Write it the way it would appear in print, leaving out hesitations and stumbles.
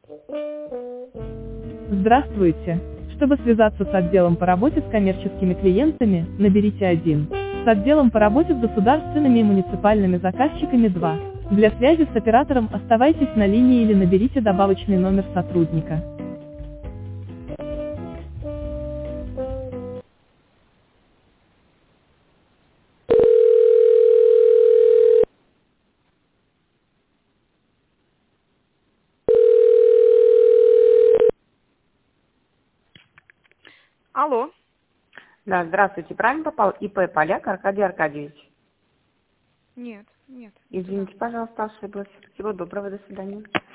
Здравствуйте. Чтобы связаться с отделом по работе с коммерческими клиентами, наберите 1. С отделом по работе с государственными и муниципальными заказчиками 2. Для связи с оператором оставайтесь на линии или наберите добавочный номер сотрудника. Алло. Да, здравствуйте. Правильно попал ИП Поляк Аркадий Аркадьевич? Нет, нет. Извините, пожалуйста, ошиблась. Всего доброго, до свидания.